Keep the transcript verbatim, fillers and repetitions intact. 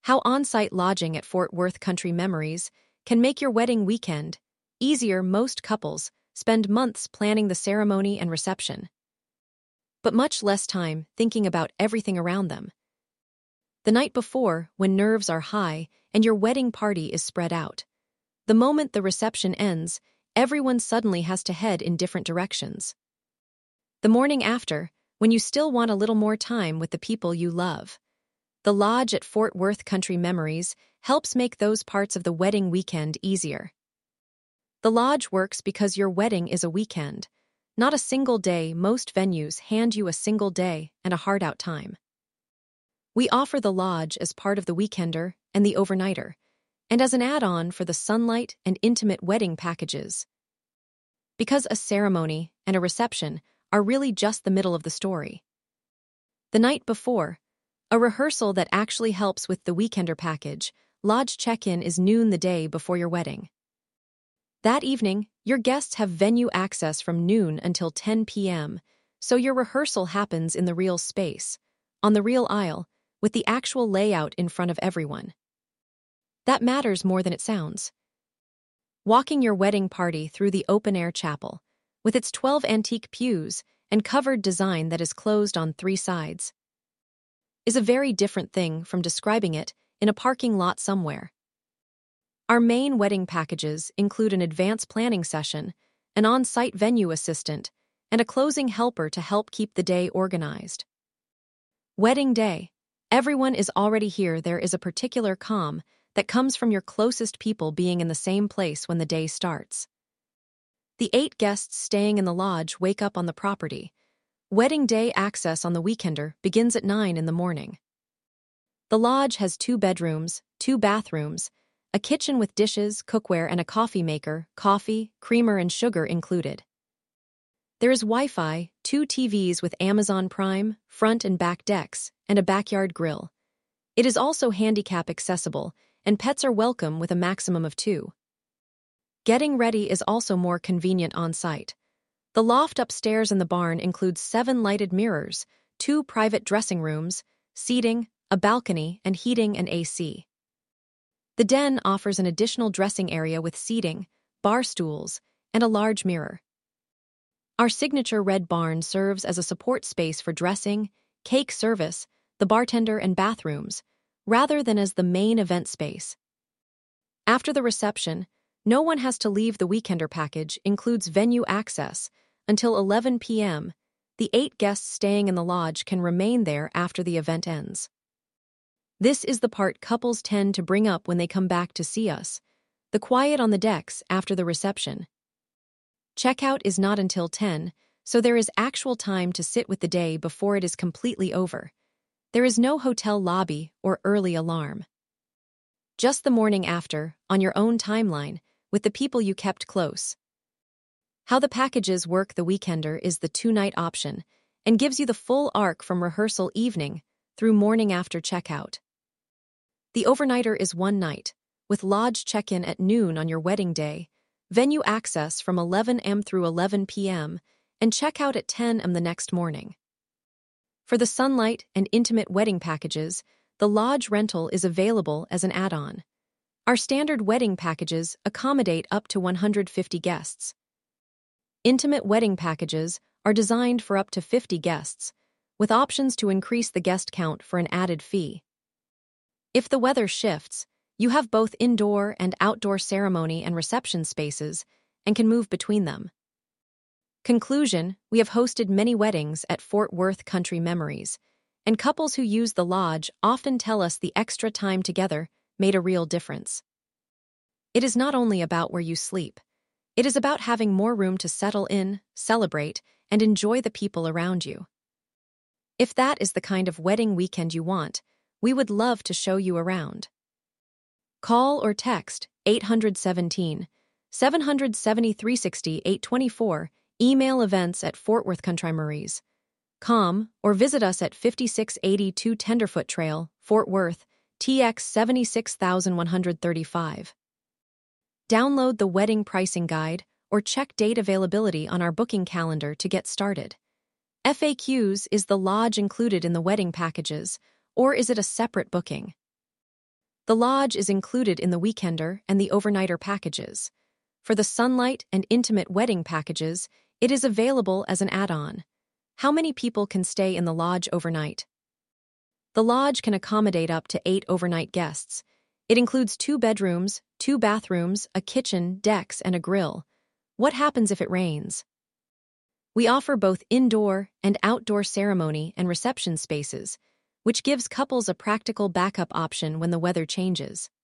How on-site lodging at Fort Worth Country Memories can make your wedding weekend easier. Most couples spend months planning the ceremony and reception, but much less time thinking about everything around them. The night before, when nerves are high and your wedding party is spread out. The moment the reception ends, everyone suddenly has to head in different directions. The morning after, when you still want a little more time with the people you love. The lodge at Fort Worth Country Memories helps make those parts of the wedding weekend easier. The lodge works because your wedding is a weekend, not a single day. Most venues hand you a single day and a hard-out time. We offer the lodge as part of the weekender and the overnighter, and as an add-on for the sunlight and intimate wedding packages. Because a ceremony and a reception are really just the middle of the story. The night before, a rehearsal that actually helps with the weekender package, lodge check-in is noon the day before your wedding. That evening, your guests have venue access from noon until ten p m, so your rehearsal happens in the real space, on the real aisle, with the actual layout in front of everyone. That matters more than it sounds. Walking your wedding party through the open-air chapel, with its twelve antique pews and covered design that is closed on three sides, is a very different thing from describing it in a parking lot somewhere. Our main wedding packages include an advance planning session, an on-site venue assistant, and a closing helper to help keep the day organized. Wedding day. Everyone is already here. There is a particular calm that comes from your closest people being in the same place when the day starts. The eight guests staying in the lodge wake up on the property. Wedding day access on the weekender begins at nine in the morning. The lodge has two bedrooms, two bathrooms, a kitchen with dishes, cookware, and a coffee maker, coffee, creamer, and sugar included. There is Wi-Fi, two T Vs with Amazon Prime, front and back decks, and a backyard grill. It is also handicap accessible, and pets are welcome with a maximum of two. Getting ready is also more convenient on-site. The loft upstairs in the barn includes seven lighted mirrors, two private dressing rooms, seating, a balcony, and heating and A C. The den offers an additional dressing area with seating, bar stools, and a large mirror. Our signature red barn serves as a support space for dressing, cake service, the bartender, and bathrooms, rather than as the main event space. After the reception, no one has to leave. The weekender package includes venue access until eleven p m The eight guests staying in the lodge can remain there after the event ends. This is the part couples tend to bring up when they come back to see us, the quiet on the decks after the reception. Checkout is not until ten, so there is actual time to sit with the day before it is completely over. There is no hotel lobby or early alarm. Just the morning after, on your own timeline, with the people you kept close. How the packages work. The weekender is the two-night option and gives you the full arc from rehearsal evening through morning after checkout. The overnighter is one night, with lodge check-in at noon on your wedding day, venue access from eleven a m through eleven p m, and checkout at ten a m the next morning. For the sunlight and intimate wedding packages, the lodge rental is available as an add-on. Our standard wedding packages accommodate up to one hundred fifty guests. Intimate wedding packages are designed for up to fifty guests, with options to increase the guest count for an added fee. If the weather shifts, you have both indoor and outdoor ceremony and reception spaces and can move between them. Conclusion: we have hosted many weddings at Fort Worth Country Memories, and couples who use the lodge often tell us the extra time together made a real difference. It is not only about where you sleep. It is about having more room to settle in, celebrate, and enjoy the people around you. If that is the kind of wedding weekend you want, we would love to show you around. Call or text eight one seven, seven seven three, six eight two four, email events at fortworthcountrymemories dot com, or visit us at fifty-six eighty-two Tenderfoot Trail, Fort Worth, T X seven six one three five. Download the wedding pricing guide or check date availability on our booking calendar to get started. F A Qs: is the lodge included in the wedding packages, or is it a separate booking? The lodge is included in the weekender and the overnighter packages. For the sunlight and intimate wedding packages, it is available as an add-on. How many people can stay in the lodge overnight? The lodge can accommodate up to eight overnight guests. It includes two bedrooms, two bathrooms, a kitchen, decks, and a grill. What happens if it rains? We offer both indoor and outdoor ceremony and reception spaces, which gives couples a practical backup option when the weather changes.